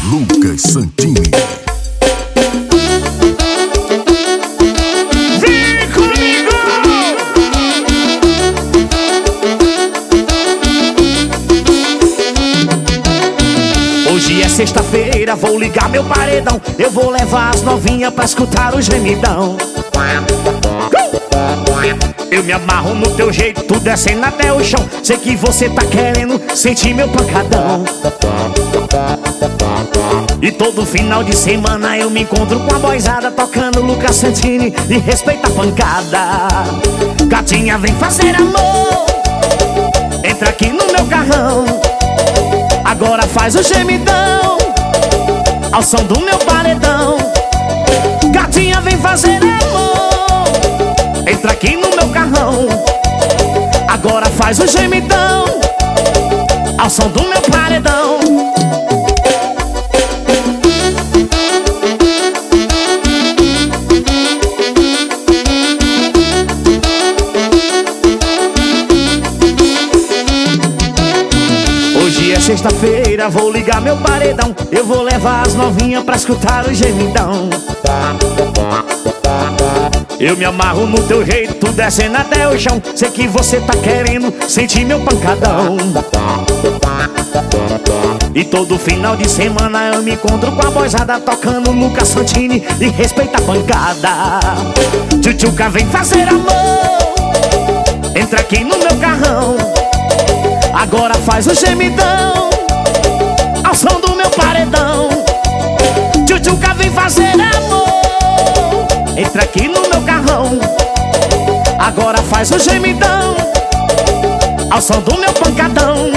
Lucas Santini. Vem comigo! Hoje é sexta-feira, vou ligar meu paredão. Eu vou levar as novinhas pra escutar o gemidão. Eu me amarro no teu jeito, tu descendo até o chão. Sei que você tá querendo sentir meu pancadão. E todo final de semana eu me encontro com a boizada tocando Lucas Santini e respeita a pancada. Gatinha, vem fazer amor, entra aqui no meu carrão. Agora faz o gemidão ao som do meu paredão. Gatinha, vem fazer amor, entra aqui no meu carrão. Agora faz o gemidão ao som do meu paredão. Hoje é sexta-feira, vou ligar meu paredão. Eu vou levar as novinhas pra escutar o gemidão. Eu me amarro no teu jeito, tu descendo até o chão. Sei que você tá querendo sentir meu pancadão. E todo final de semana eu me encontro com a boizada tocando Lucas Santini e respeita a pancada. Tchutchuca, vem fazer amor, entra aqui no meu carrão. Agora faz o gemidão ao som do meu paredão. Tchutchuca, vem fazer amor, entra aqui no meu carrão. Agora faz o gemidão ao som do meu pancadão.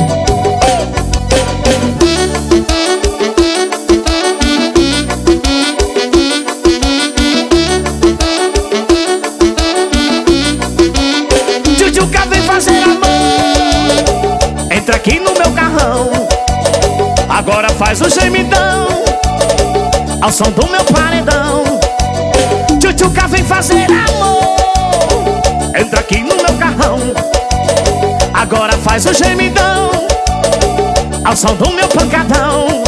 Tchutchuca, vem fazer amor, entra aqui no meu carrão. Agora faz o gemidão ao som do meu paredão. Tchutchuca, vem fazer amor, entra aqui no meu carrão. Agora faz o gemidão ao som do meu pancadão.